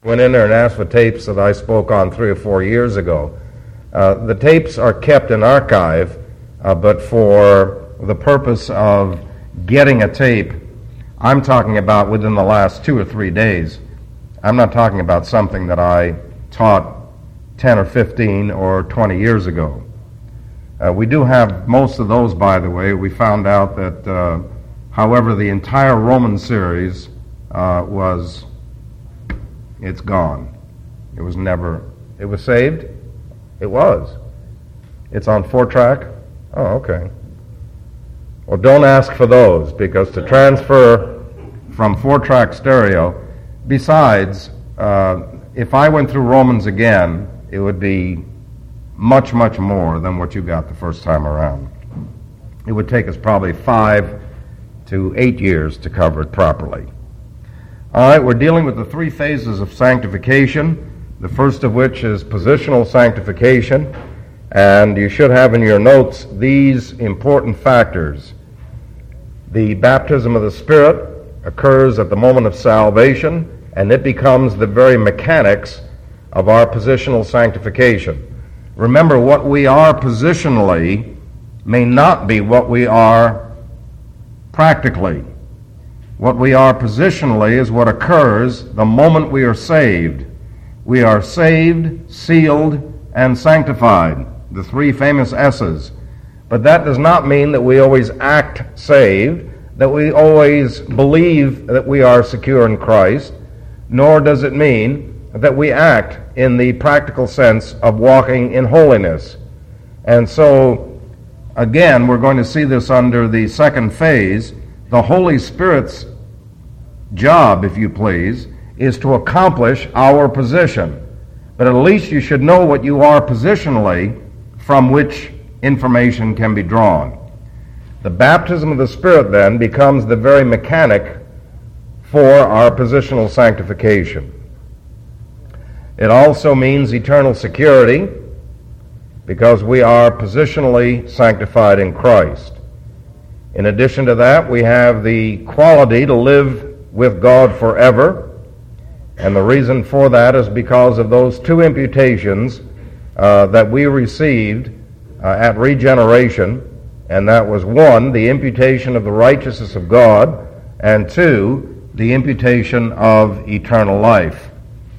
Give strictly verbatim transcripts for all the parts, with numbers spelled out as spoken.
Went in there and asked for tapes that I spoke on three or four years ago. Uh, the tapes are kept in archive, uh, but for the purpose of getting a tape, I'm talking about within the last two or three days. I'm not talking about something that I taught ten or fifteen or twenty years ago. Uh, we do have most of those, by the way. We found out that, uh, however, the entire Roman series uh, was, it's gone. It was never, it was saved? It was. It's on four track? Oh, okay. Well, don't ask for those, because to transfer from four track stereo, besides, uh, if I went through Romans again, it would be much, much more than what you got the first time around. It would take us probably five to eight years to cover it properly. All right, we're dealing with the three phases of sanctification, the first of which is positional sanctification, and you should have in your notes these important factors. The baptism of the Spirit occurs at the moment of salvation, and it becomes the very mechanics of our positional sanctification. Remember, what we are positionally may not be what we are practically. What we are positionally is what occurs the moment we are saved. We are saved, sealed, and sanctified, the three famous S's. But that does not mean that we always act saved, that we always believe that we are secure in Christ, nor does it mean that we act in the practical sense of walking in holiness. And so, again, we're going to see this under the second phase. The Holy Spirit's job, if you please, is to accomplish our position. But at least you should know what you are positionally, from which information can be drawn. The baptism of the Spirit, then, becomes the very mechanic for our positional sanctification. It also means eternal security, because we are positionally sanctified in Christ. In addition to that, we have the quality to live with God forever, and the reason for that is because of those two imputations uh, that we received uh, at regeneration, and that was one, the imputation of the righteousness of God, and two, the imputation of eternal life.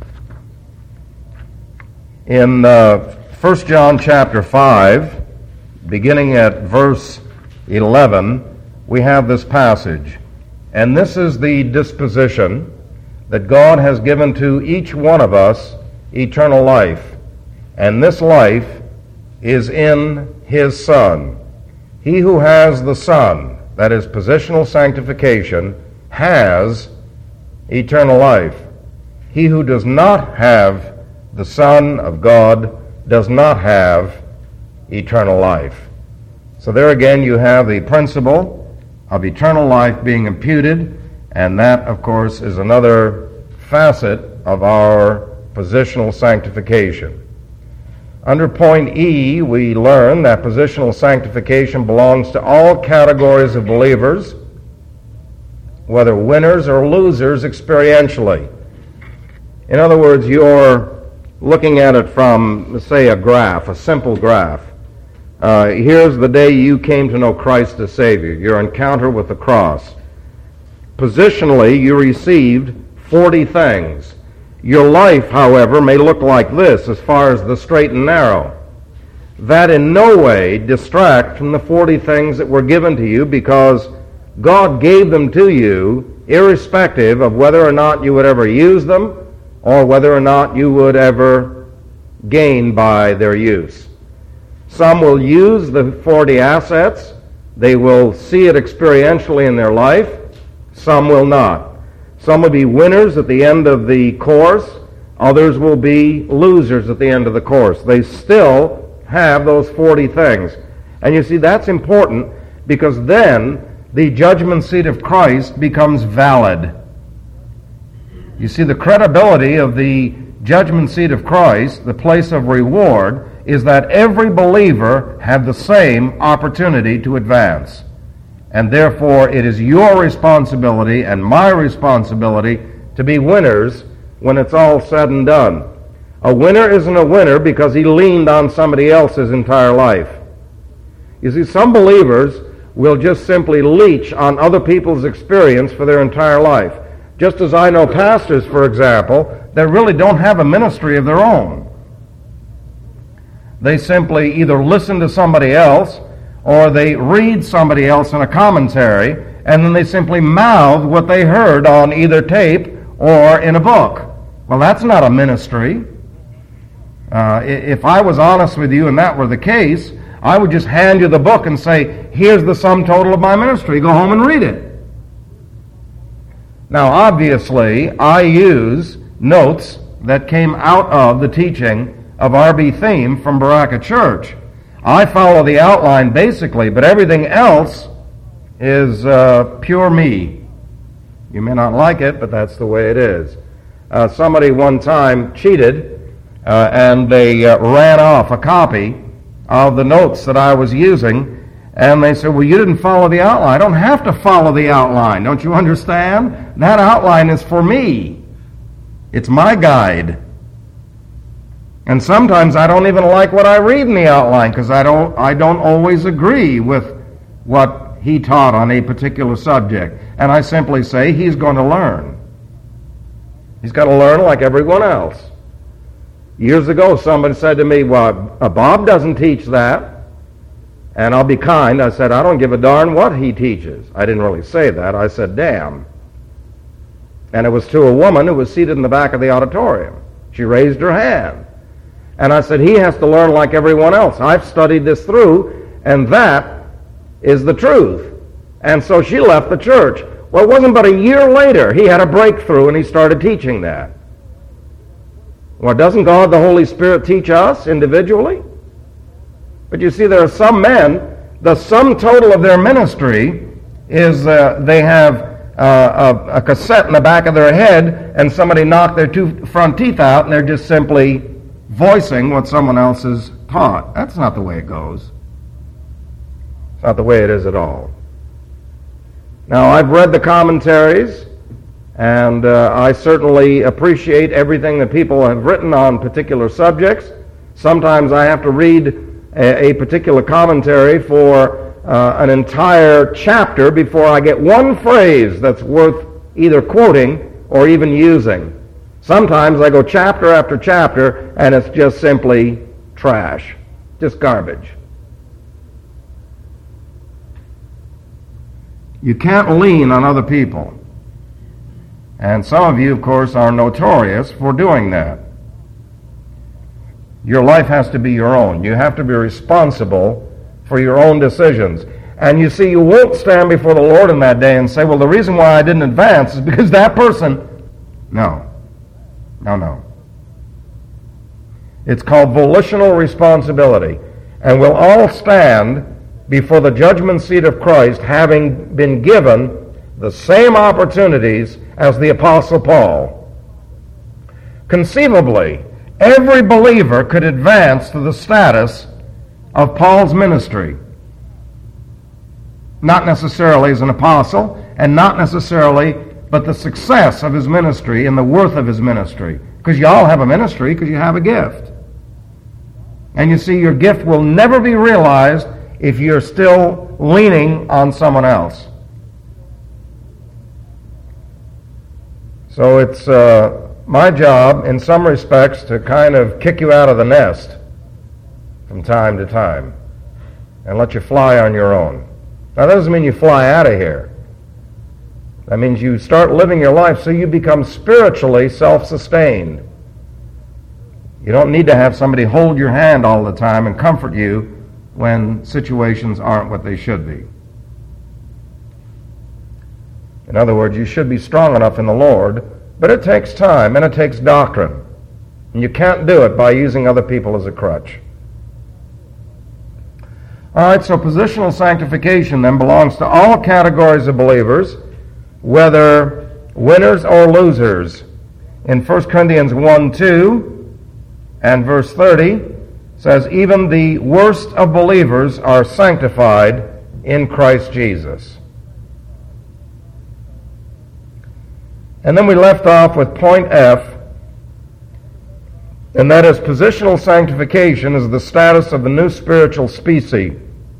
In uh, First John chapter five, beginning at verse eleven, we have this passage. And this is the disposition that God has given to each one of us, eternal life. And this life is in His Son. He who has the Son, that is positional sanctification, has eternal life. He who does not have the Son of God does not have eternal life. So there again you have the principle of eternal life being imputed, and that, of course, is another facet of our positional sanctification. Under point E, we learn that positional sanctification belongs to all categories of believers, whether winners or losers experientially. In other words, you're looking at it from, say, a graph, a simple graph. Uh, here's the day you came to know Christ as Savior, your encounter with the cross. Positionally, you received forty things. Your life, however, may look like this as far as the straight and narrow. That in no way distract from the forty things that were given to you, because God gave them to you irrespective of whether or not you would ever use them or whether or not you would ever gain by their use. Some will use the forty assets. They will see it experientially in their life. Some will not. Some will be winners at the end of the course. Others will be losers at the end of the course. They still have those forty things. And you see, that's important, because then the judgment seat of Christ becomes valid. You see, the credibility of the judgment seat of Christ, the place of reward, is that every believer had the same opportunity to advance. And therefore, it is your responsibility and my responsibility to be winners when it's all said and done. A winner isn't a winner because he leaned on somebody else his entire life. You see, some believers will just simply leech on other people's experience for their entire life. Just as I know pastors, for example, that really don't have a ministry of their own. They simply either listen to somebody else or they read somebody else in a commentary, and then they simply mouth what they heard on either tape or in a book. Well, that's not a ministry. Uh, if I was honest with you and that were the case, I would just hand you the book and say, here's the sum total of my ministry. Go home and read it. Now, obviously, I use notes that came out of the teaching of R B Theme from Baraka Church. I follow the outline basically, but everything else is uh, pure me. You may not like it, but that's the way it is. Uh, somebody one time cheated, uh, and they uh, ran off a copy of the notes that I was using, and they said, well, you didn't follow the outline. I don't have to follow the outline. Don't you understand? That outline is for me. It's my guide. And sometimes I don't even like what I read in the outline because I don't, I don't always agree with what he taught on a particular subject. And I simply say, he's going to learn. He's got to learn like everyone else. Years ago, somebody said to me, well, uh, Bob doesn't teach that. And I'll be kind. I said, I don't give a darn what he teaches. I didn't really say that. I said, damn. And it was to a woman who was seated in the back of the auditorium. She raised her hand. And I said, he has to learn like everyone else. I've studied this through, and that is the truth. And so she left the church. Well, it wasn't but a year later he had a breakthrough and he started teaching that. Well, doesn't God, the Holy Spirit, teach us individually? But you see, there are some men, the sum total of their ministry is uh, they have uh, a, a cassette in the back of their head and somebody knocked their two front teeth out and they're just simply voicing what someone else has taught. That's not the way it goes. It's not the way it is at all. Now, I've read the commentaries, and uh, I certainly appreciate everything that people have written on particular subjects. Sometimes I have to read a, a particular commentary for uh, an entire chapter before I get one phrase that's worth either quoting or even using. Sometimes I go chapter after chapter, and it's just simply trash, just garbage. You can't lean on other people. And some of you, of course, are notorious for doing that. Your life has to be your own. You have to be responsible for your own decisions. And you see, you won't stand before the Lord in that day and say, well, the reason why I didn't advance is because that person... No. No, no. It's called volitional responsibility. And we'll all stand before the judgment seat of Christ having been given the same opportunities as the Apostle Paul. Conceivably, every believer could advance to the status of Paul's ministry. Not necessarily as an apostle, and not necessarily, but the success of his ministry and the worth of his ministry. Because you all have a ministry because you have a gift. And you see, your gift will never be realized if you're still leaning on someone else. So it's uh, my job, in some respects, to kind of kick you out of the nest from time to time and let you fly on your own. Now, that doesn't mean you fly out of here. That means you start living your life so you become spiritually self-sustained. You don't need to have somebody hold your hand all the time and comfort you when situations aren't what they should be. In other words, you should be strong enough in the Lord, but it takes time and it takes doctrine. And you can't do it by using other people as a crutch. All right, so positional sanctification then belongs to all categories of believers, whether winners or losers. In First Corinthians one two and verse thirty, says, even the worst of believers are sanctified in Christ Jesus. And then we left off with point F, And that is, positional sanctification is the status of the new spiritual species.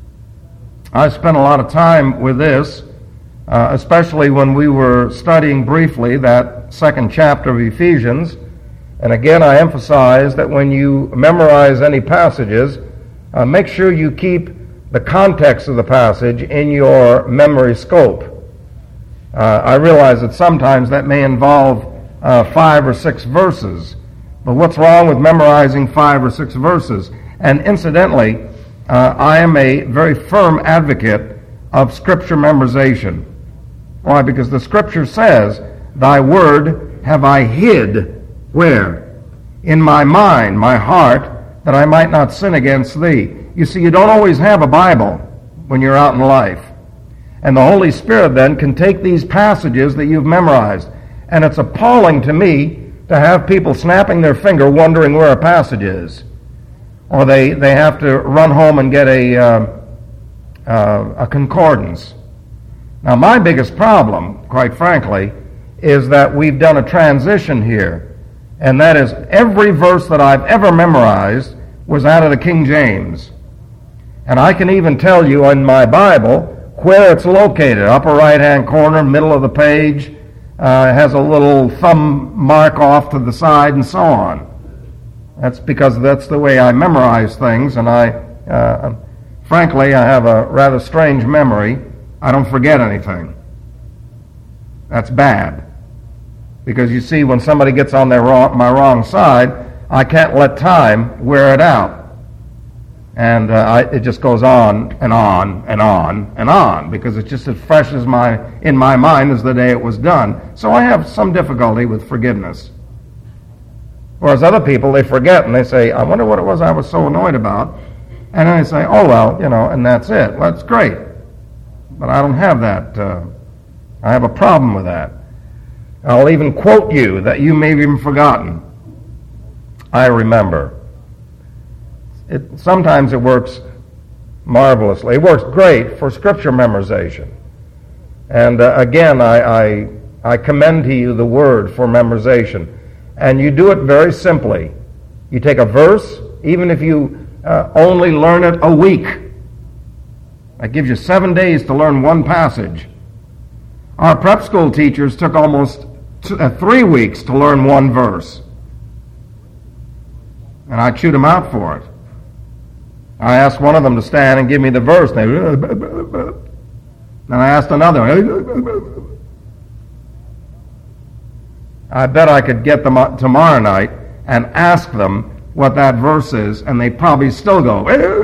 I spent a lot of time with this, uh, especially when we were studying briefly that second chapter of Ephesians. And again, I emphasize that when you memorize any passages, uh, make sure you keep the context of the passage in your memory scope. Uh, I realize that sometimes that may involve uh, five or six verses, but what's wrong with memorizing five or six verses? And incidentally, uh, I am a very firm advocate of Scripture memorization. Why? Because the Scripture says, "Thy word have I hid," where? "In my mind, my heart, that I might not sin against thee." You see, you don't always have a Bible when you're out in life. And the Holy Spirit then can take these passages that you've memorized. And it's appalling to me to have people snapping their finger wondering where a passage is. Or they, they have to run home and get a, uh, uh, a concordance. Now, my biggest problem, quite frankly, is that we've done a transition here. And that is, every verse that I've ever memorized was out of the King James. And I can even tell you in my Bible where it's located. Upper right-hand corner, middle of the page, uh, has a little thumb mark off to the side, and so on. That's because that's the way I memorize things, and I, uh, frankly, I have a rather strange memory. I don't forget anything. That's bad. Because you see, when somebody gets on their wrong, my wrong side, I can't let time wear it out. And uh, I, it just goes on and on and on and on, because it's just as fresh as my, in my mind as the day it was done. So I have some difficulty with forgiveness. Whereas other people, they forget and they say, "I wonder what it was I was so annoyed about." And then they say, "Oh, well, you know," and that's it. Well, that's great. But I don't have that. Uh, I have a problem with that. I'll even quote you that you may have even forgotten. I remember. It, sometimes it works marvelously. It works great for Scripture memorization. And uh, again, I, I, I commend to you the Word for memorization. And you do it very simply. You take a verse, even if you uh, only learn it a week. That gives you seven days to learn one passage. Our prep school teachers took almost two, uh, three weeks to learn one verse. And I chewed them out for it. I asked one of them to stand and give me the verse. And they, then I asked another. I bet I could get them tomorrow night and ask them what that verse is, and they probably still go.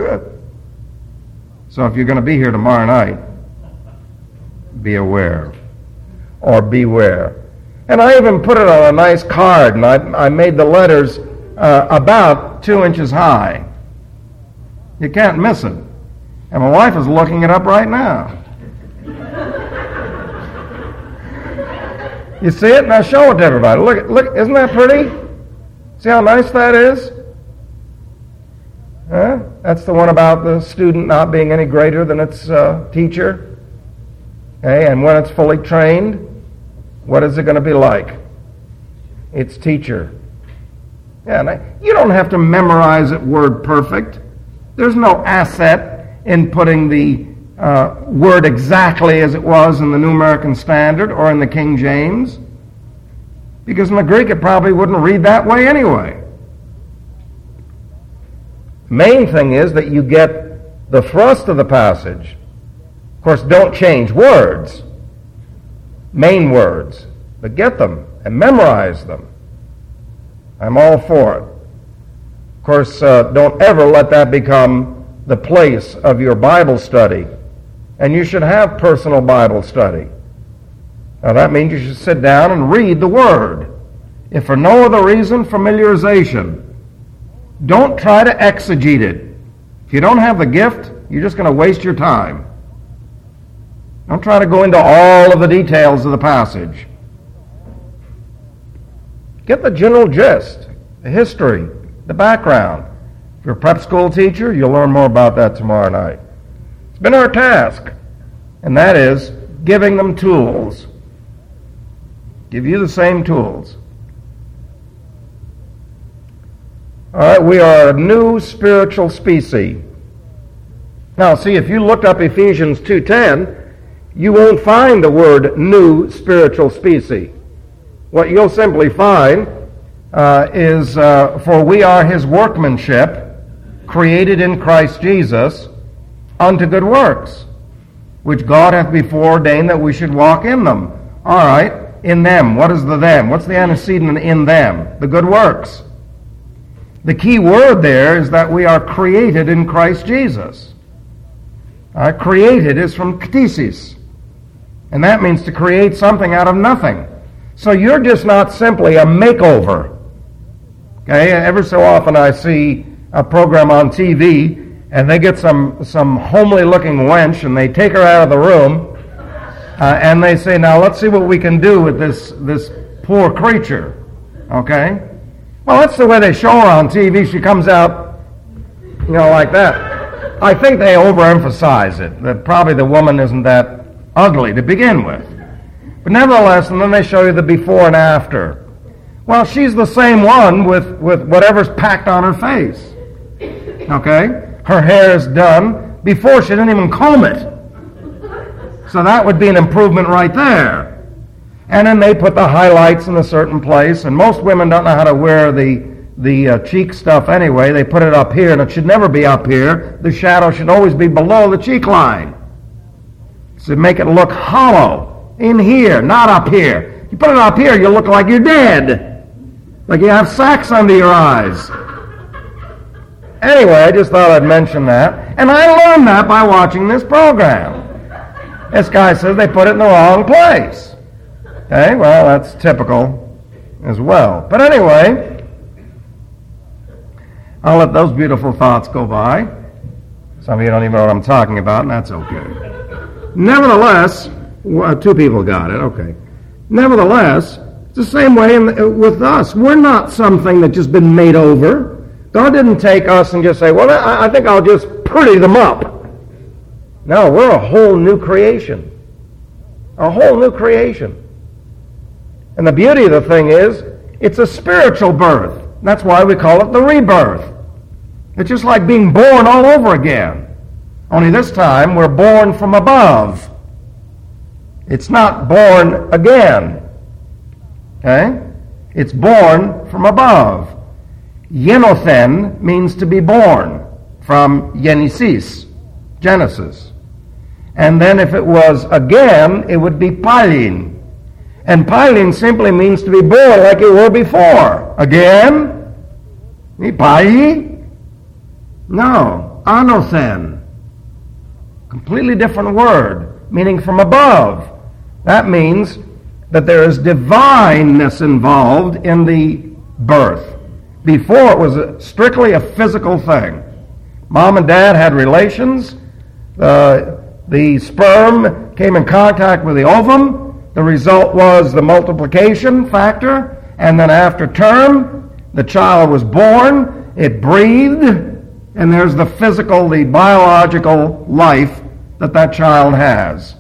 So if you're going to be here tomorrow night, be aware, or beware. And I even put it on a nice card, and I, I made the letters uh, about two inches high. You can't miss it. And my wife is looking it up right now. You see it? Now show it to everybody. Look, look, isn't that pretty? See how nice that is? Huh? That's the one about the student not being any greater than its uh, teacher. Okay, and when it's fully trained, what is it going to be like? Its teacher. Yeah, and I, you don't have to memorize it word perfect. There's no asset in putting the uh, word exactly as it was in the New American Standard or in the King James, because in the Greek it probably wouldn't read that way anyway. Main thing is that you get the thrust of the passage. Of course, don't change words, main words, but get them and memorize them. I'm all for it. Of course, uh, don't ever let that become the place of your Bible study. And you should have personal Bible study. Now that means you should sit down and read the Word. If for no other reason, familiarization. Don't try to exegete it. If you don't have the gift, you're just going to waste your time. Don't try to go into all of the details of the passage. Get the general gist, the history, the background. If you're a prep school teacher, you'll learn more about that tomorrow night. It's been our task, and that is giving them tools. Give you the same tools. All right, we are a new spiritual species. Now, see, if you looked up Ephesians two ten, you won't find the word new spiritual species. What you'll simply find uh, is, uh, for we are his workmanship, created in Christ Jesus, unto good works, which God hath before ordained that we should walk in them. All right, in them. What is the them? What's the antecedent in them? The good works. The key word there is that we are created in Christ Jesus. Uh, created is from ktisis, and that means to create something out of nothing. So you're just not simply a makeover. Okay, ever so often I see a program on T V, and they get some, some homely-looking wench, and they take her out of the room, uh, and they say, now let's see what we can do with this, this poor creature. Okay? Well, that's the way they show her on T V. She comes out, you know, like that. I think they overemphasize it, that probably the woman isn't that ugly to begin with. But nevertheless, and then they show you the before and after. Well, she's the same one with, with whatever's packed on her face. Okay? Her hair is done before she didn't even comb it. So that would be an improvement right there. And then they put the highlights in a certain place, and most women don't know how to wear the the uh, cheek stuff anyway. They put it up here, and it should never be up here. The shadow should always be below the cheek line. So make it look hollow in here, not up here. You put it up here, you look like you're dead. Like you have sacks under your eyes. Anyway, I just thought I'd mention that. And I learned that by watching this program. This guy says they put it in the wrong place. Okay, well, that's typical as well. But anyway, I'll let those beautiful thoughts go by. Some of you don't even know what I'm talking about, and that's okay. Nevertheless, well, two people got it, okay. Nevertheless, it's the same way in, with us. We're not something that's just been made over. God didn't take us and just say, well, I, I think I'll just pretty them up. No, we're a whole new creation. A whole new creation. And the beauty of the thing is, it's a spiritual birth. That's why we call it the rebirth. It's just like being born all over again. Only this time we're born from above. It's not born again. Okay? It's born from above. Yenothen means to be born, from Genesis, Genesis. And then if it was again, it would be Palin. And Palin simply means to be born like you were before. Again? Pai? No. Anothen. Completely different word, meaning from above. That means that there is divineness involved in the birth. Before it was a, strictly a physical thing. Mom and dad had relations. Uh, the sperm came in contact with the ovum. The result was the multiplication factor. And then after term, the child was born. It breathed. And there's the physical, the biological life that that child has.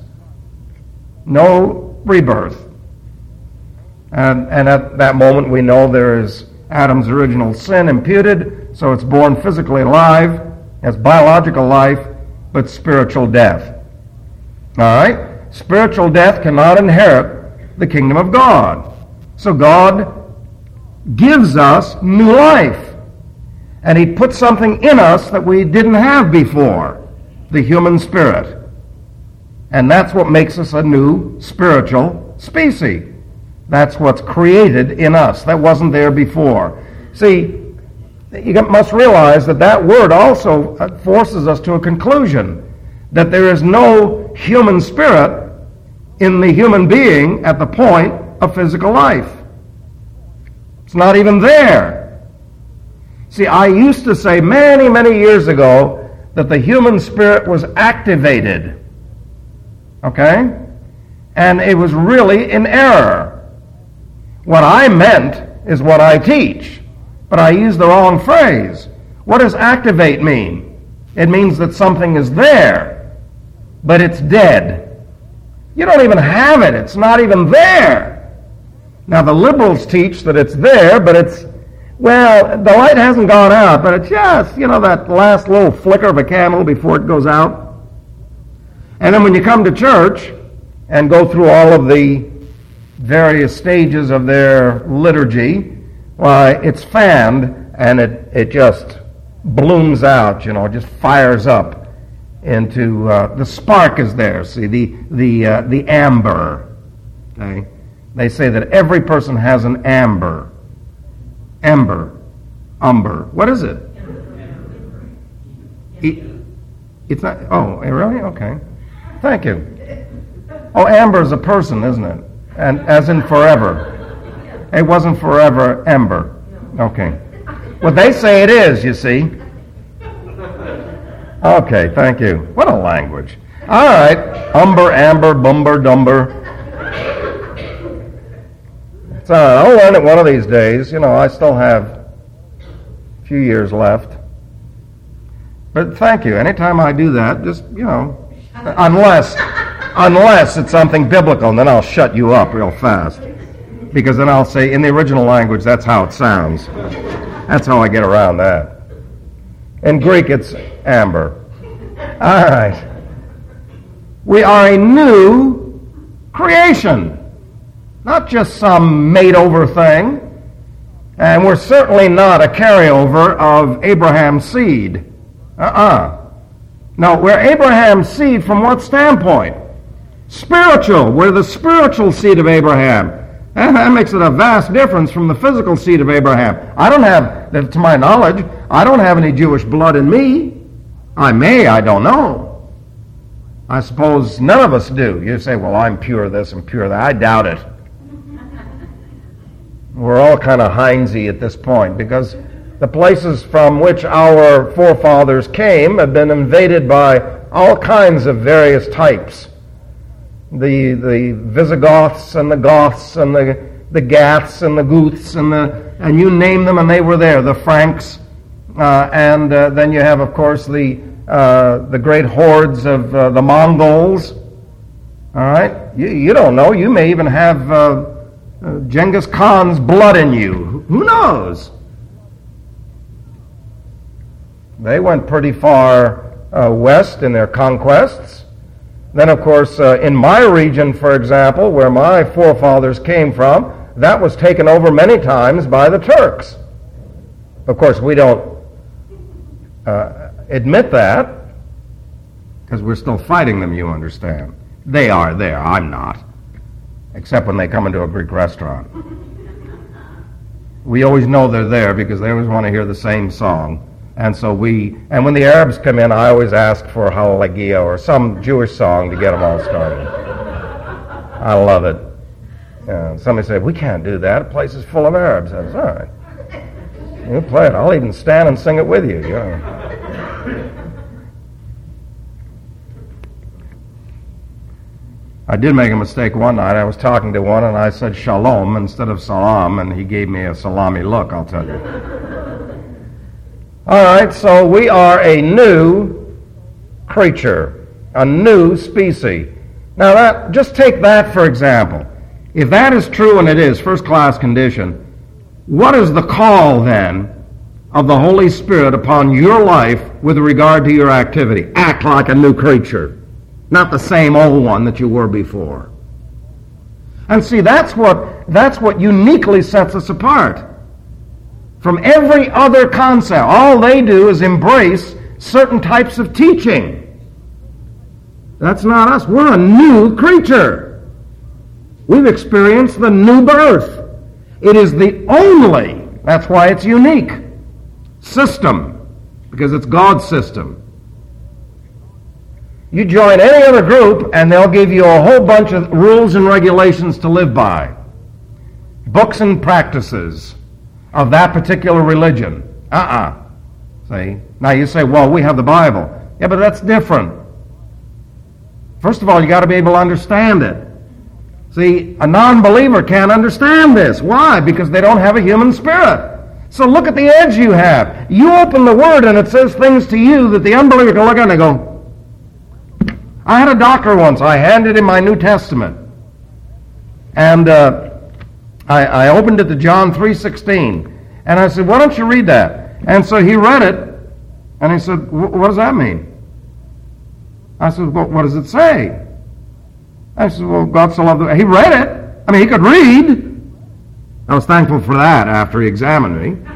No rebirth. And, and at that moment we know there is Adam's original sin imputed, so it's born physically alive, has biological life, but spiritual death. All right? Spiritual death cannot inherit the kingdom of God. So God gives us new life. And he put something in us that we didn't have before, the human spirit. And that's what makes us a new spiritual species. That's what's created in us. That wasn't there before. See, you must realize that that word also forces us to a conclusion, that there is no human spirit in the human being at the point of physical life. It's not even there. See, I used to say many, many years ago that the human spirit was activated. Okay? And it was really in error. What I meant is what I teach, but I used the wrong phrase. What does activate mean? It means that something is there, but it's dead. You don't even have it. It's not even there. Now, the liberals teach that it's there, but it's Well, the light hasn't gone out, but it's just, you know, that last little flicker of a candle before it goes out. And then when you come to church and go through all of the various stages of their liturgy, why, it's fanned and it, it just blooms out, you know, just fires up into, uh, the spark is there, see, the, the, uh, the amber, okay? They say that every person has an amber. Ember. Umber. What is it? E- it's not, oh, really? Okay. Thank you. Oh, amber is a person, isn't it? And as in forever. It wasn't forever ember. Okay. Well, they say it is, you see. Okay, thank you. What a language. All right. Umber, amber, bumber, dumber. So I'll learn it one of these days. You know, I still have a few years left. But thank you. Anytime I do that, just, you know, unless, unless it's something biblical, and then I'll shut you up real fast. Because then I'll say, in the original language, that's how it sounds. That's how I get around that. In Greek, it's amber. All right. We are a new creation. Not just some made-over thing. And we're certainly not a carryover of Abraham's seed. Uh-uh. No, we're Abraham's seed from what standpoint? Spiritual. We're the spiritual seed of Abraham. And that makes it a vast difference from the physical seed of Abraham. I don't have, to my knowledge, I don't have any Jewish blood in me. I may, I don't know. I suppose none of us do. You say, well, I'm pure this and pure that. I doubt it. We're all kind of Heinzy at this point because the places from which our forefathers came have been invaded by all kinds of various types. The the Visigoths and the Goths and the, the Gaths and the Guths and the and you name them and they were there. The Franks uh, and uh, then you have of course the uh, the great hordes of uh, the Mongols. All right, you you don't know. You may even have. Uh, Uh, Genghis Khan's blood in you. Who knows? They went pretty far uh, west in their conquests. Then, of course, uh, in my region, for example, where my forefathers came from, that was taken over many times by the Turks. Of course, we don't uh, admit that because we're still fighting them, you understand. They are there. I'm not. Except when they come into a Greek restaurant. We always know they're there because they always want to hear the same song. And so we, and when the Arabs come in, I always ask for Hallelujah or some Jewish song to get them all started. I love it. Uh, somebody said, we can't do that. The place is full of Arabs. I said, all right. You play it. I'll even stand and sing it with you. You know. I did make a mistake one night. I was talking to one and I said shalom instead of salam, and he gave me a salami look, I'll tell you. All right, so we are a new creature, a new species. Now, that just take that for example. If that is true, and it is, first-class condition, what is the call then of the Holy Spirit upon your life with regard to your activity? Act like a new creature. Not the same old one that you were before. And see, that's what that's what uniquely sets us apart from every other concept. All they do is embrace certain types of teaching. That's not us. We're a new creature. We've experienced the new birth. It is the only, that's why it's unique, system, because it's God's system. You join any other group and they'll give you a whole bunch of rules and regulations to live by. Books and practices of that particular religion. Uh-uh. See? Now you say, well, we have the Bible. Yeah, but that's different. First of all, you got to be able to understand it. See, a non-believer can't understand this. Why? Because they don't have a human spirit. So look at the edge you have. You open the Word and it says things to you that the unbeliever can look at and they go, I had a doctor once. I handed him my New Testament. And uh, I, I opened it to John three sixteen. And I said, why don't you read that? And so he read it, and he said, what does that mean? I said, well, what does it say? I said, well, God so loved the world. He read it. I mean, he could read. I was thankful for that after he examined me.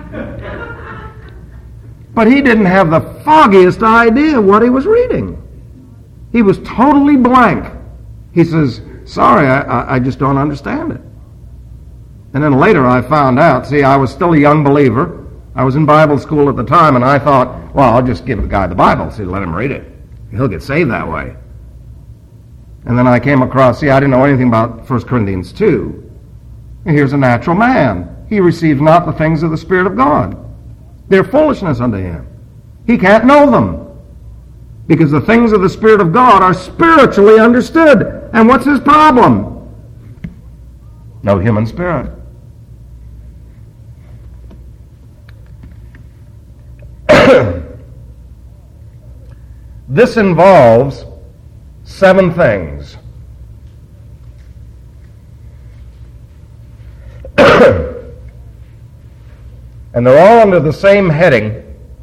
But he didn't have the foggiest idea what he was reading. He was totally blank. He says, sorry, I, I just don't understand it. And then later I found out, see, I was still a young believer. I was in Bible school at the time, and I thought, well, I'll just give the guy the Bible, see, let him read it. He'll get saved that way. And then I came across, see, I didn't know anything about First Corinthians two. And here's a natural man. He receives not the things of the Spirit of God. They're foolishness unto him. He can't know them. Because the things of the Spirit of God are spiritually understood. And what's his problem? No human spirit. This involves seven things. And they're all under the same heading,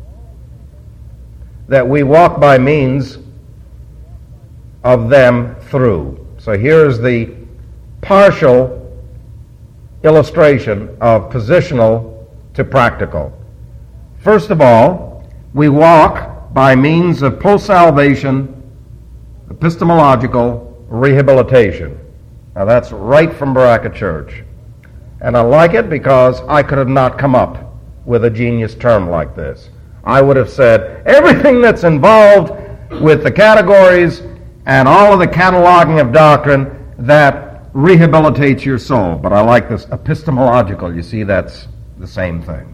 that we walk by means of them through. So here's the partial illustration of positional to practical. First of all, we walk by means of post-salvation epistemological rehabilitation. Now that's right from Baraka Church. And I like it because I could have not come up with a genius term like this. I would have said everything that's involved with the categories and all of the cataloging of doctrine that rehabilitates your soul. But I like this epistemological. You see, that's the same thing.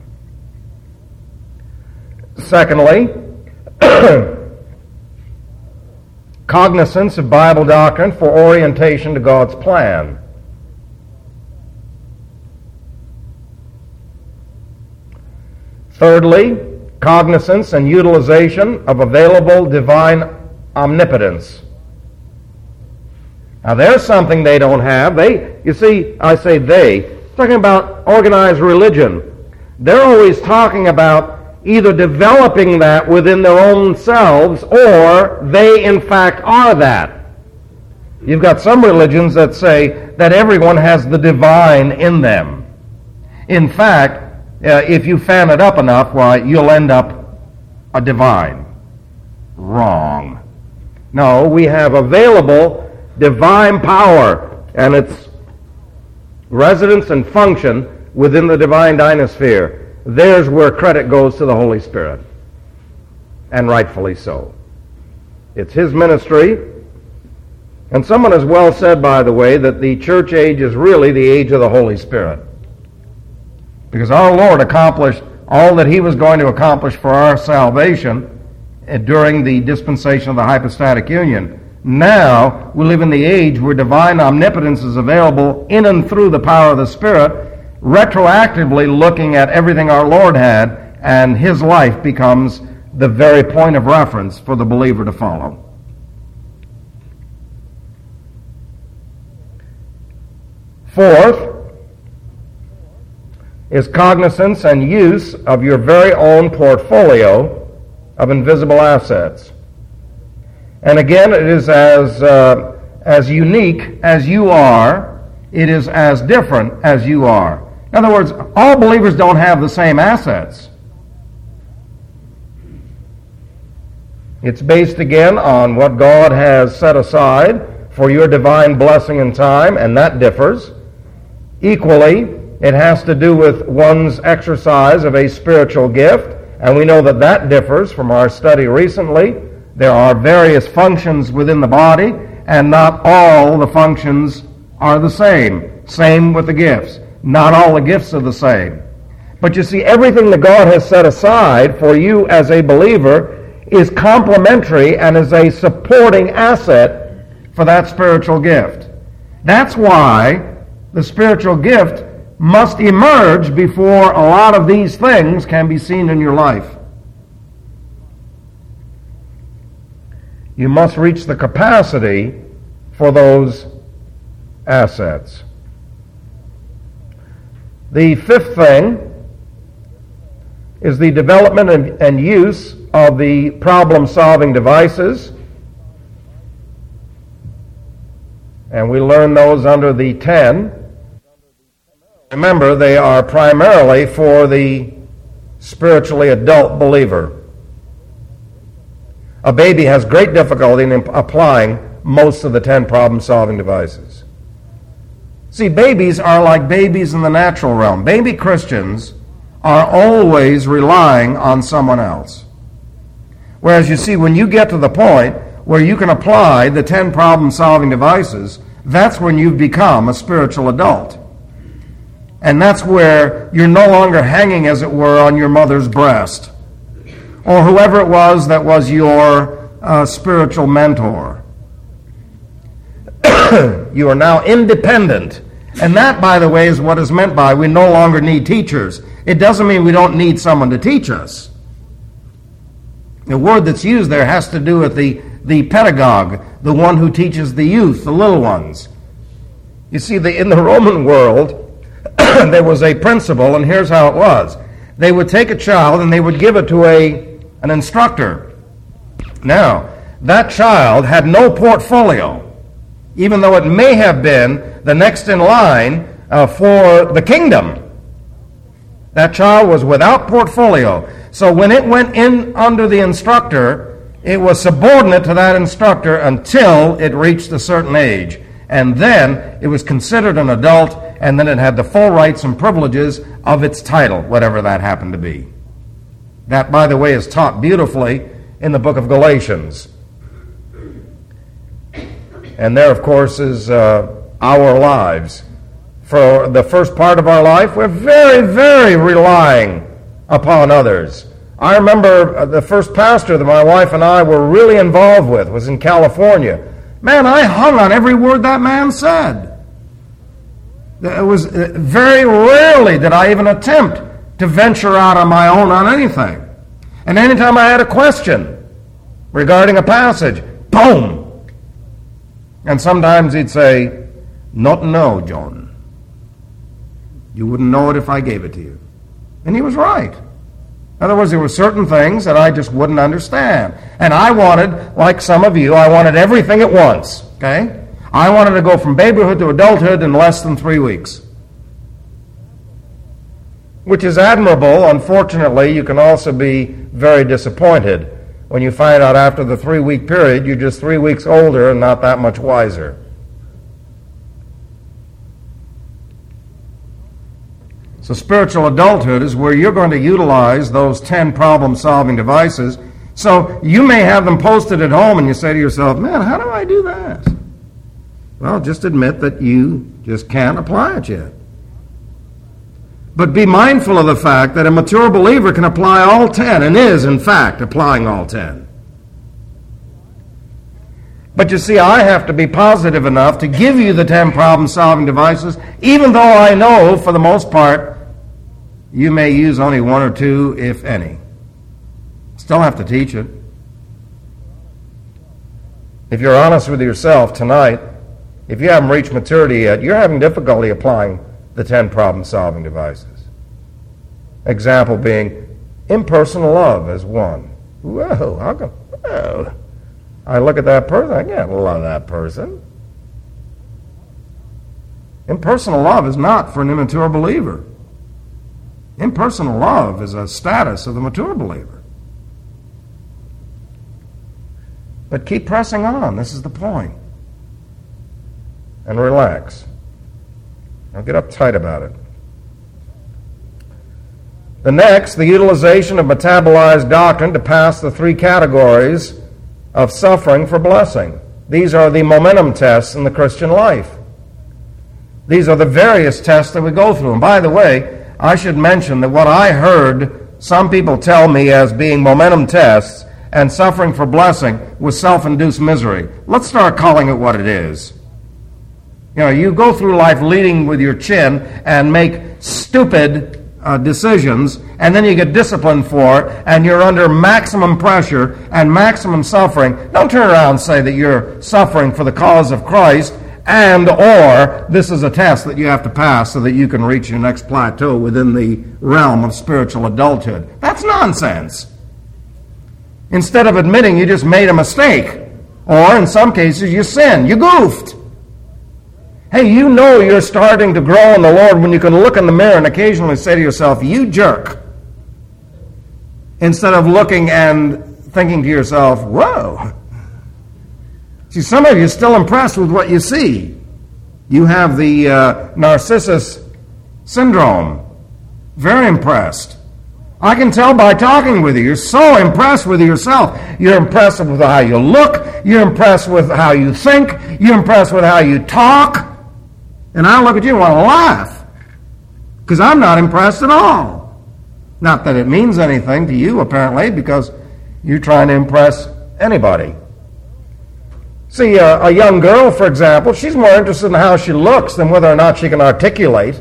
Secondly, cognizance of Bible doctrine for orientation to God's plan. Thirdly, cognizance and utilization of available divine omnipotence. Now there's something they don't have. They, you see, I say they, talking about organized religion. They're always talking about either developing that within their own selves, or they in fact are that. You've got some religions that say that everyone has the divine in them. In fact, uh, if you fan it up enough, why, you'll end up a divine. Wrong. No, we have available divine power, and its residence and function within the divine dynasphere. There's where credit goes to the Holy Spirit, and rightfully so. It's his ministry. And someone has well said, by the way, that the church age is really the age of the Holy Spirit. Because our Lord accomplished all that he was going to accomplish for our salvation during the dispensation of the hypostatic union. Now, we live in the age where divine omnipotence is available in and through the power of the Spirit, retroactively looking at everything our Lord had, and his life becomes the very point of reference for the believer to follow. Fourth is cognizance and use of your very own portfolio of invisible assets. And again, it is as uh, as unique as you are. It is as different as you are. In other words, all believers don't have the same assets. It's based again on what God has set aside for your divine blessing and time, and that differs. Equally, it has to do with one's exercise of a spiritual gift, and we know that that differs from our study recently. There are various functions within the body, and not all the functions are the same. Same with the gifts. Not all the gifts are the same. But you see, everything that God has set aside for you as a believer is complementary and is a supporting asset for that spiritual gift. That's why the spiritual gift must emerge before a lot of these things can be seen in your life. You must reach the capacity for those assets. The fifth thing is the development and, and use of the problem-solving devices. And we learn those under the ten. Remember, they are primarily for the spiritually adult believer. A baby has great difficulty in applying most of the ten problem-solving devices. See, babies are like babies in the natural realm. Baby Christians are always relying on someone else. Whereas you see, when you get to the point where you can apply the ten problem-solving devices, that's when you've become a spiritual adult. And that's where you're no longer hanging, as it were, on your mother's breast, or whoever it was that was your uh, spiritual mentor. You are now independent. And that, by the way, is what is meant by we no longer need teachers. It doesn't mean we don't need someone to teach us. The word that's used there has to do with the, the pedagogue, the one who teaches the youth, the little ones. You see, the, in the Roman world, there was a principle, and here's how it was. They would take a child and they would give it to a, an instructor. Now, that child had no portfolio, even though it may have been the next in line uh, for the kingdom. That child was without portfolio. So when it went in under the instructor, it was subordinate to that instructor until it reached a certain age. And then it was considered an adult, and then it had the full rights and privileges of its title, whatever that happened to be. That, by the way, is taught beautifully in the book of Galatians. And there, of course, is uh, our lives. For the first part of our life, we're very, very relying upon others. I remember the first pastor that my wife and I were really involved with was in California. Man, I hung on every word that man said. It was very rarely did I even attempt to venture out on my own on anything. And anytime I had a question regarding a passage, boom! And sometimes he'd say, "Not no, John. You wouldn't know it if I gave it to you." And he was right. In other words, there were certain things that I just wouldn't understand. And I wanted, like some of you, I wanted everything at once. Okay? I wanted to go from babyhood to adulthood in less than three weeks. Which is admirable. Unfortunately, you can also be very disappointed when you find out after the three-week period you're just three weeks older and not that much wiser. So spiritual adulthood is where you're going to utilize those ten problem-solving devices. So you may have them posted at home and you say to yourself, "Man, how do I do that?" Well, just admit that you just can't apply it yet. But be mindful of the fact that a mature believer can apply all ten and is, in fact, applying all ten. But you see, I have to be positive enough to give you the ten problem-solving devices, even though I know, for the most part, you may use only one or two, if any. Still have to teach it. If you're honest with yourself tonight, if you haven't reached maturity yet, you're having difficulty applying the ten problem-solving devices. Example being impersonal love as one. Whoa, how come? Whoa. I look at that person, I can't love that person. Impersonal love is not for an immature believer. Impersonal love is a status of the mature believer. But keep pressing on. This is the point. And relax. Don't get uptight about it. The next, the utilization of metabolized doctrine to pass the three categories of suffering for blessing. These are the momentum tests in the Christian life. These are the various tests that we go through. And by the way, I should mention that what I heard some people tell me as being momentum tests and suffering for blessing was self-induced misery. Let's start calling it what it is. You know, you go through life leading with your chin and make stupid uh, decisions, and then you get disciplined for it, and you're under maximum pressure and maximum suffering. Don't turn around and say that you're suffering for the cause of Christ, and or this is a test that you have to pass so that you can reach your next plateau within the realm of spiritual adulthood. That That's nonsense. Instead of admitting you just made a mistake, or in some cases you sinned, you goofed. Hey, you know you're starting to grow in the Lord when you can look in the mirror and occasionally say to yourself, you jerk. Instead of looking and thinking to yourself, whoa. See, some of you are still impressed with what you see. You have the uh, Narcissus syndrome. Very impressed. I can tell by talking with you. You're so impressed with yourself. You're impressed with how you look. You're impressed with how you think. You're impressed with how you talk. And I look at you and want to laugh. Because I'm not impressed at all. Not that it means anything to you, apparently, because you're trying to impress anybody. See, uh, a young girl, for example, she's more interested in how she looks than whether or not she can articulate.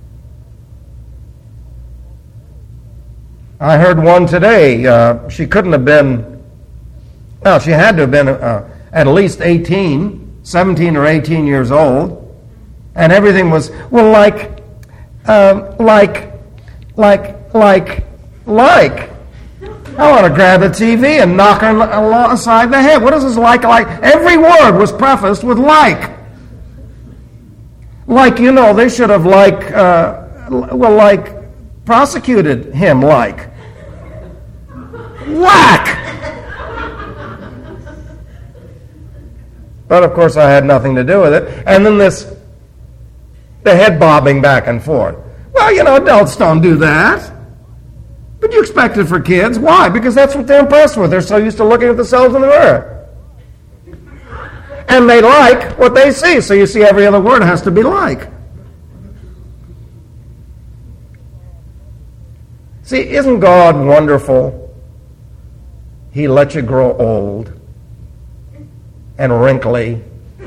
I heard one today. Uh, she couldn't have been, well, she had to have been uh, at least eighteen, seventeen or eighteen years old. And everything was, well, like, uh, like, like, like, like. I want to grab the T V and knock her aside the head. What is this like, like? Every word was prefaced with like. Like, you know, they should have, like, uh, well, like, prosecuted him, like. Whack! But, of course, I had nothing to do with it. And then this, the head bobbing back and forth. Well, you know, adults don't do that. But you expect it for kids. Why? Because that's what they're impressed with. They're so used to looking at themselves in the mirror. And they like what they see. So you see every other word has to be like. See, isn't God wonderful? He let you grow old and wrinkly.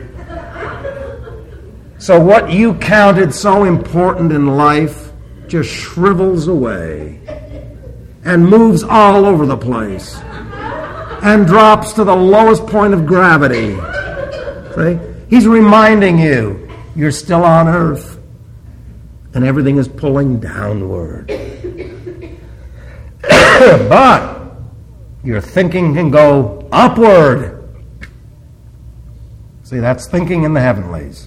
So what you counted so important in life just shrivels away and moves all over the place and drops to the lowest point of gravity. See? He's reminding you you're still on earth and everything is pulling downward. But your thinking can go upward. See, that's thinking in the heavenlies.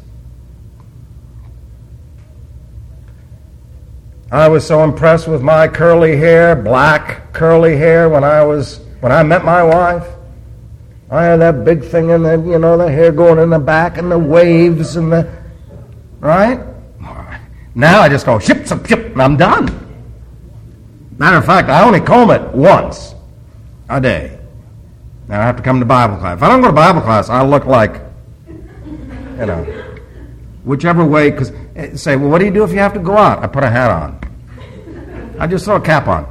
I was so impressed with my curly hair, black curly hair, when I was when I met my wife. I had that big thing in the, you know, the hair going in the back and the waves and the, right? Now I just go ship, ship, ship, and I'm done. Matter of fact, I only comb it once a day. Now I have to come to Bible class. If I don't go to Bible class, I look like, you know, whichever way, because say, well, what do you do if you have to go out? I put a hat on. I just throw a cap on.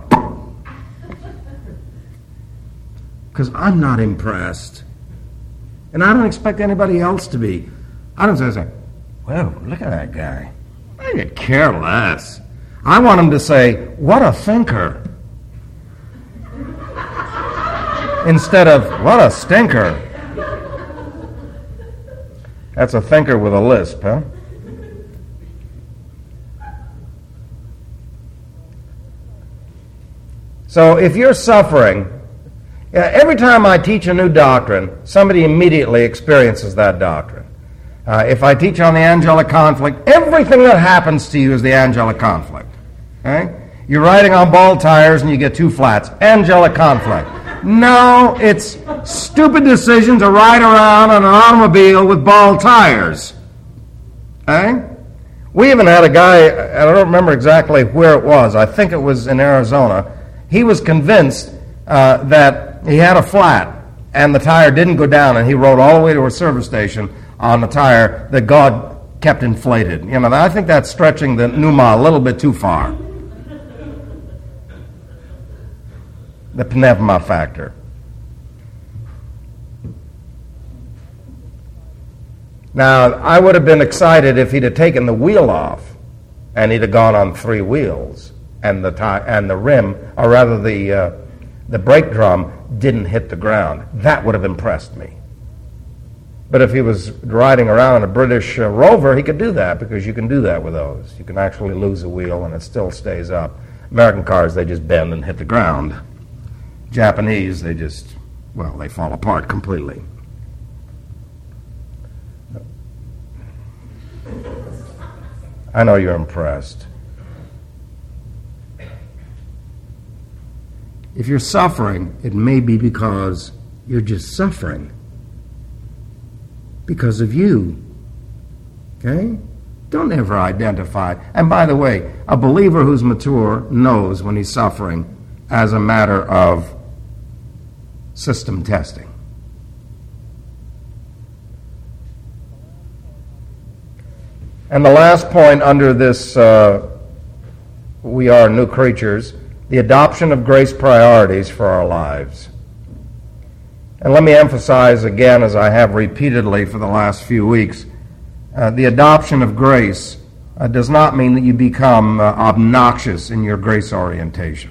Because I'm not impressed. And I don't expect anybody else to be. I don't say, well, look at that guy. I could care less. I want him to say, what a thinker. Instead of, what a stinker. That's a thinker with a lisp, huh? So if you're suffering, every time I teach a new doctrine, somebody immediately experiences that doctrine. Uh, if I teach on the angelic conflict, everything that happens to you is the angelic conflict. Okay? You're riding on bald tires and you get two flats. Angelic conflict. No, it's stupid decision to ride around on an automobile with bald tires. Okay? We even had a guy, I don't remember exactly where it was, I think it was in Arizona. He was convinced uh, that he had a flat and the tire didn't go down, and he rode all the way to a service station on the tire that God kept inflated. You know, I think that's stretching the pneuma a little bit too far. The pneuma factor. Now, I would have been excited if he'd have taken the wheel off and he'd have gone on three wheels and the tie, and the rim, or rather the uh, the brake drum, didn't hit the ground. That would have impressed me. But if he was riding around in a British uh, Rover, he could do that, because you can do that with those. You can actually lose a wheel and it still stays up. American cars, they just bend and hit the ground. Japanese, they just, well, they fall apart completely. I know you're impressed. If you're suffering, it may be because you're just suffering because of you. Okay? Don't ever identify. And by the way, a believer who's mature knows when he's suffering as a matter of system testing. And the last point under this, uh, we are new creatures, the adoption of grace priorities for our lives. And let me emphasize again, as I have repeatedly for the last few weeks, uh, the adoption of grace uh, does not mean that you become uh, obnoxious in your grace orientation.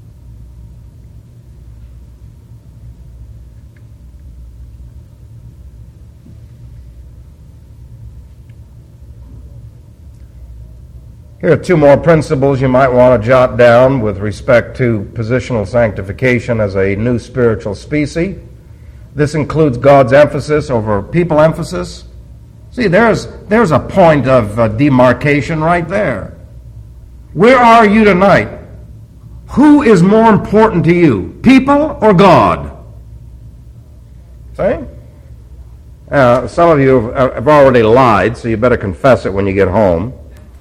Here are two more principles you might want to jot down with respect to positional sanctification as a new spiritual species. This includes God's emphasis over people emphasis. See, there's, there's a point of uh, demarcation right there. Where are you tonight? Who is more important to you, people or God? See? Uh, some of you have, have already lied, so you better confess it when you get home.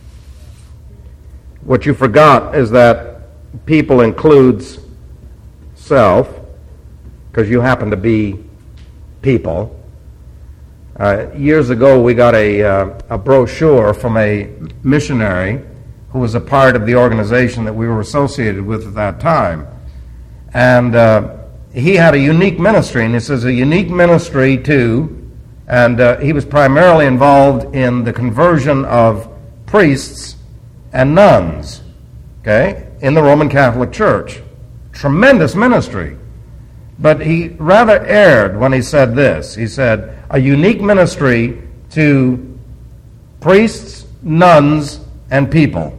What you forgot is that people includes self, because you happen to be people. Uh, years ago, we got a, uh, a brochure from a missionary who was a part of the organization that we were associated with at that time. And uh, he had a unique ministry, and he says a unique ministry too, and uh, he was primarily involved in the conversion of priests and nuns, okay, in the Roman Catholic Church. Tremendous ministry. But he rather erred when he said this. He said, a unique ministry to priests, nuns, and people.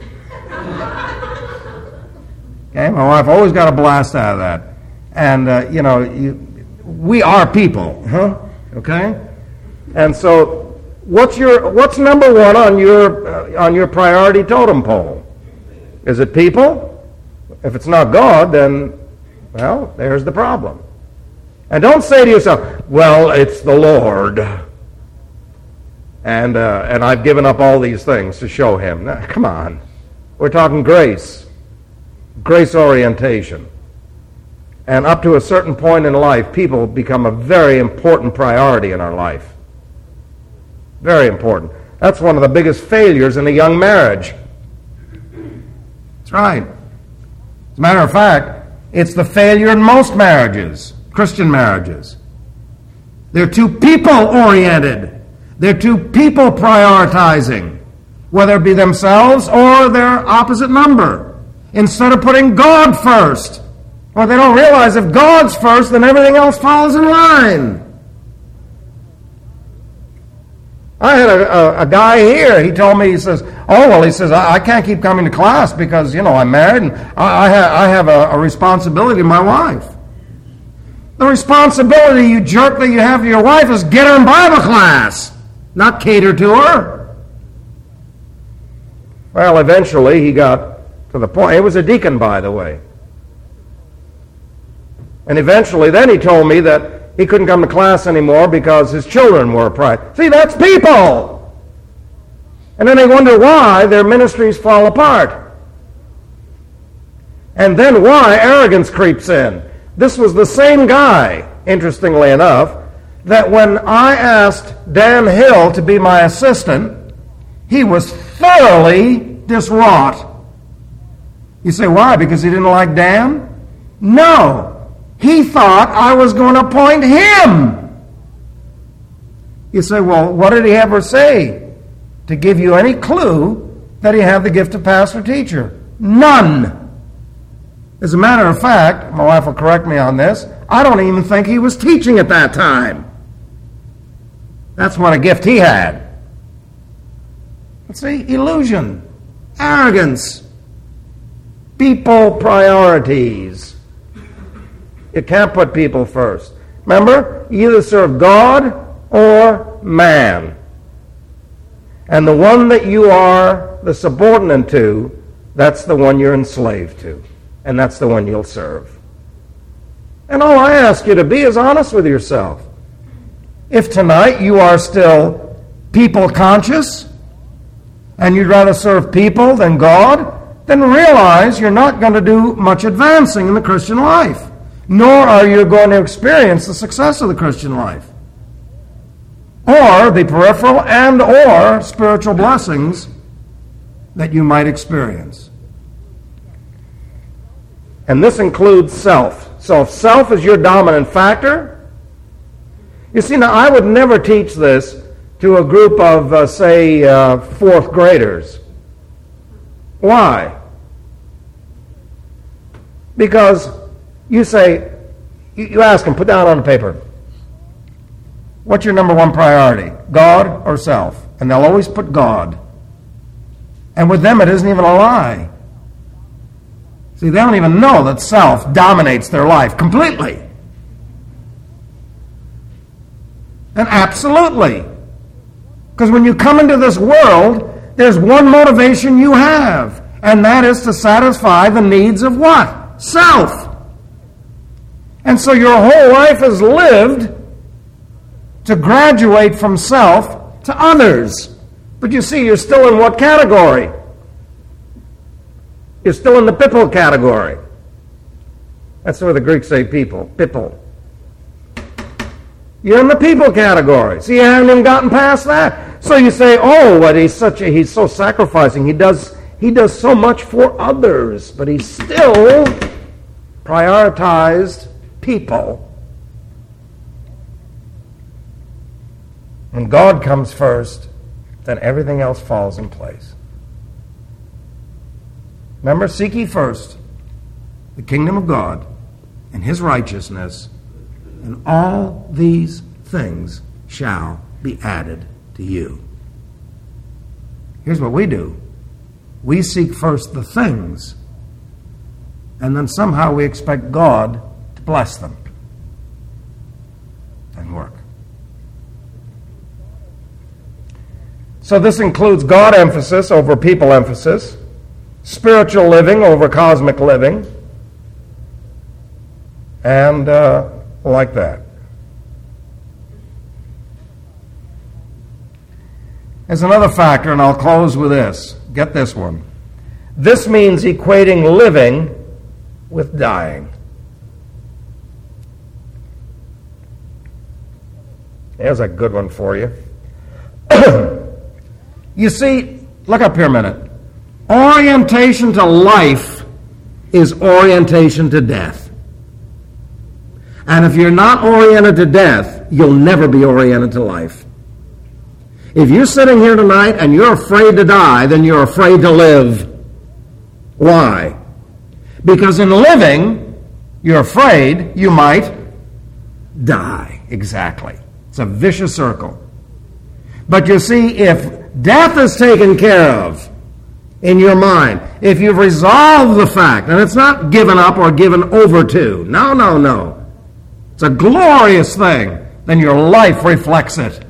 Okay, my wife always got a blast out of that. And, uh, you know, you, we are people, huh? Okay? And so, What's your what's number one on your uh, on your priority totem pole? Is it people? If it's not God, then well, there's the problem. And don't say to yourself, "Well, it's the Lord," and uh, and I've given up all these things to show Him. Now, come on, we're talking grace, grace orientation, and up to a certain point in life, people become a very important priority in our life. Very important. That's one of the biggest failures in a young marriage. That's right. As a matter of fact, it's the failure in most marriages, Christian marriages. They're too people-oriented. They're too people-prioritizing, whether it be themselves or their opposite number, instead of putting God first. Well, they don't realize if God's first, then everything else follows in line. I had a, a, a guy here, he told me, he says, oh, well, he says, I, I can't keep coming to class because, you know, I'm married and I, I, ha- I have a, a responsibility to my wife. The responsibility, you jerk, that you have to your wife is get her in Bible class, not cater to her. Well, eventually he got to the point, he was a deacon, by the way. And eventually then he told me that he couldn't come to class anymore because his children were a priority. See, that's people. And then they wonder why their ministries fall apart. And then why arrogance creeps in. This was the same guy, interestingly enough, that when I asked Dan Hill to be my assistant, he was thoroughly distraught. You say, why? Because he didn't like Dan? No. He thought I was going to appoint him. You say, well, what did he ever say to give you any clue that he had the gift of pastor-teacher? None. As a matter of fact, my wife will correct me on this, I don't even think he was teaching at that time. That's what a gift he had. But see, illusion, arrogance. people priorities. You can't put people first. Remember, you either serve God or man. And the one that you are the subordinate to, that's the one you're enslaved to. And that's the one you'll serve. And all I ask you to be is honest with yourself. If tonight you are still people conscious, and you'd rather serve people than God, then realize you're not going to do much advancing in the Christian life, nor are you going to experience the success of the Christian life, or the peripheral and or spiritual blessings that you might experience. And this includes self. So if self is your dominant factor, you see, now I would never teach this to a group of, uh, say, uh, fourth graders. Why? Because you say, you, you ask them, put down on the paper, what's your number one priority, God or self? And they'll always put God. And with them, it isn't even a lie. See, they don't even know that self dominates their life completely. And absolutely. Because when you come into this world, there's one motivation you have, and that is to satisfy the needs of what? Self. And so your whole life is lived to graduate from self to others. But you see, you're still in what category? You're still in the people category. That's where the Greeks say people, people. You're in the people category. See, you haven't even gotten past that. So you say, oh, but he's such a, he's so sacrificing. He does, he does so much for others, but he still prioritized people. When God comes first, then everything else falls in place. Remember, seek ye first the kingdom of God and his righteousness, and all these things shall be added to you. Here's what we do. We seek first the things, and then somehow we expect God to bless them. Doesn't work. So this includes God emphasis over people emphasis, spiritual living over cosmic living, and uh, like that. There's another factor, and I'll close with this. Get this one. This means equating living with dying. There's a good one for you. You see, look up here a minute. Orientation to life is orientation to death. And if you're not oriented to death, you'll never be oriented to life. If you're sitting here tonight and you're afraid to die, then you're afraid to live. Why? Because in living, you're afraid you might die. Exactly. It's a vicious circle. But you see, if death is taken care of in your mind, if you've resolved the fact, and it's not given up or given over to, no, no, no. It's a glorious thing, then your life reflects it.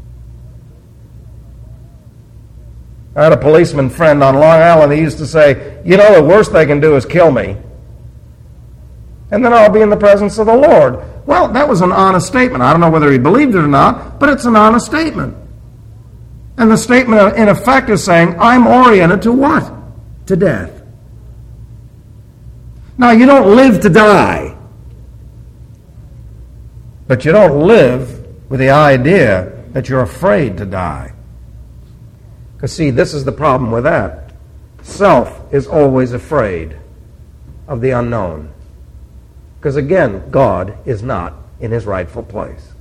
I had a policeman friend on Long Island. He used to say, you know, the worst they can do is kill me, and then I'll be in the presence of the Lord. Well, that was an honest statement. I don't know whether he believed it or not, but it's an honest statement. And the statement, in effect, is saying, I'm oriented to what? To death. Now, you don't live to die, but you don't live with the idea that you're afraid to die. Because, see, this is the problem with that. Self is always afraid of the unknown. Because, again, God is not in his rightful place.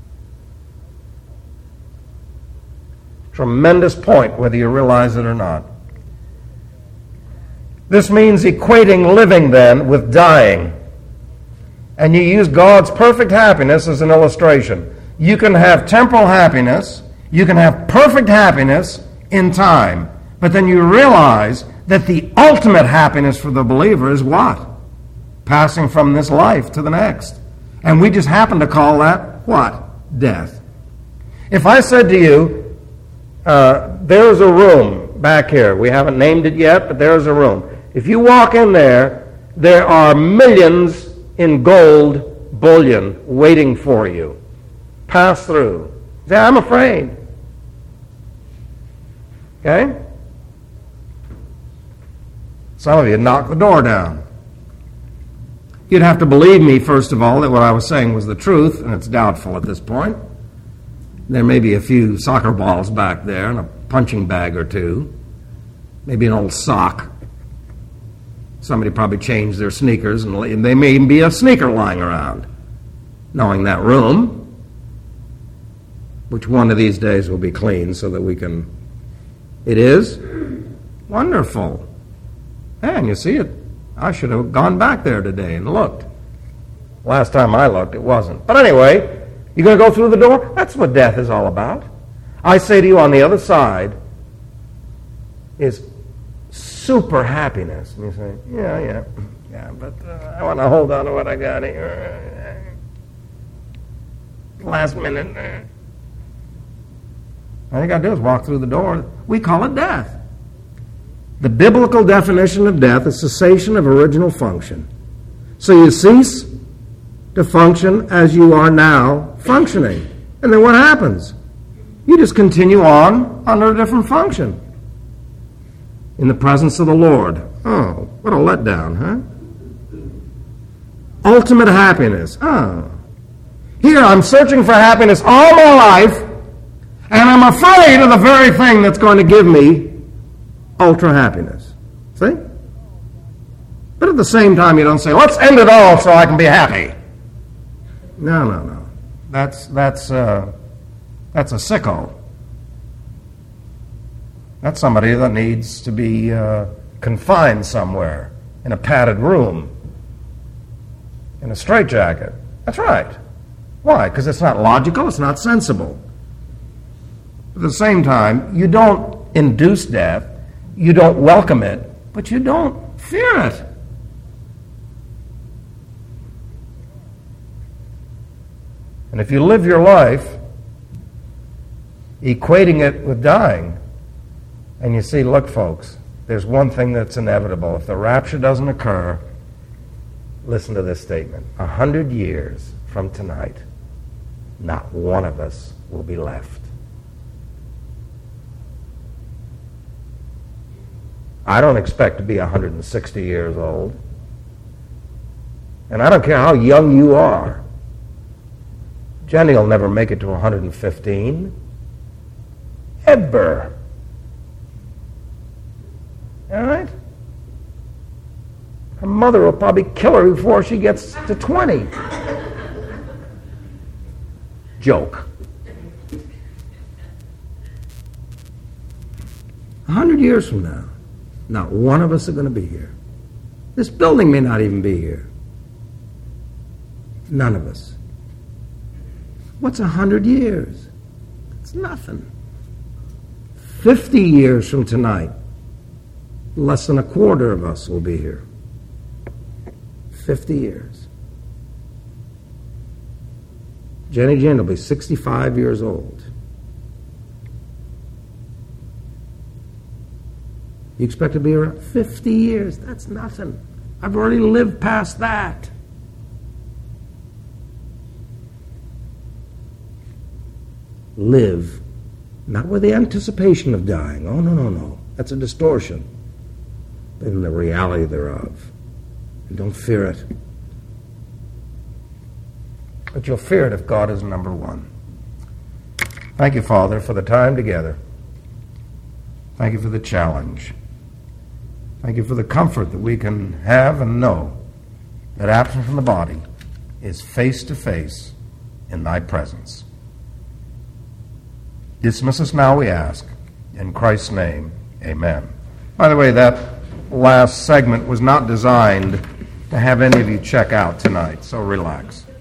Tremendous point, whether you realize it or not. This means equating living, then, with dying. And you use God's perfect happiness as an illustration. You can have temporal happiness, you can have perfect happiness in time, but then you realize that the ultimate happiness for the believer is what? Passing from this life to the next. And we just happen to call that what? Death. If I said to you, uh, there's a room back here. We haven't named it yet, but there's a room. If you walk in there, there are millions in gold bullion waiting for you. Pass through. Say, I'm afraid. Okay? Some of you knock the door down. You'd have to believe me, first of all, that what I was saying was the truth, and it's doubtful at this point. There may be a few soccer balls back there and a punching bag or two. Maybe an old sock. Somebody probably changed their sneakers, and there may even be a sneaker lying around. Knowing that room, which one of these days will be clean so that we can... It is? Wonderful. And you see it. I should have gone back there today and looked. Last time I looked, it wasn't. But anyway, you're going to go through the door? That's what death is all about. I say to you, on the other side is super happiness. And you say, yeah, yeah, yeah, but uh, I want to hold on to what I got here. Last minute. All you got to do is walk through the door. We call it death. The biblical definition of death is cessation of original function. So you cease to function as you are now functioning. And then what happens? You just continue on under a different function. In the presence of the Lord. Oh, what a letdown, huh? Ultimate happiness. Oh. Here I'm searching for happiness all my life, and I'm afraid of the very thing that's going to give me ultra happiness. See? But at the same time, you don't say, let's end it all so I can be happy. No, no, no. That's that's uh, that's a sicko. That's somebody that needs to be uh, confined somewhere in a padded room, in a straitjacket. That's right. Why? Because it's not logical, it's not sensible. At the same time, you don't induce death, you don't welcome it, but you don't fear it. And if you live your life equating it with dying, and you see, look, folks, there's one thing that's inevitable. If the rapture doesn't occur, listen to this statement. A hundred years from tonight, not one of us will be left. I don't expect to be one hundred sixty years old. And I don't care how young you are. Jenny will never make it to one hundred fifteen. Ever. All right? Her mother will probably kill her before she gets to twenty. Joke. A hundred years from now, not one of us are going to be here. This building may not even be here. None of us. What's a hundred years? It's nothing. Fifty years from tonight, less than a quarter of us will be here. Fifty years. Jenny Jane will be sixty-five years old. You expect to be around fifty years? That's nothing. I've already lived past that. Live, not with the anticipation of dying. Oh, no, no, no. That's a distortion. But in the reality thereof. And don't fear it. But you'll fear it if God is number one. Thank you, Father, for the time together. Thank you for the challenge. Thank you for the comfort that we can have and know that absent from the body is face to face in thy presence. Dismiss us now, we ask. In Christ's name, amen. By the way, that last segment was not designed to have any of you check out tonight, so relax.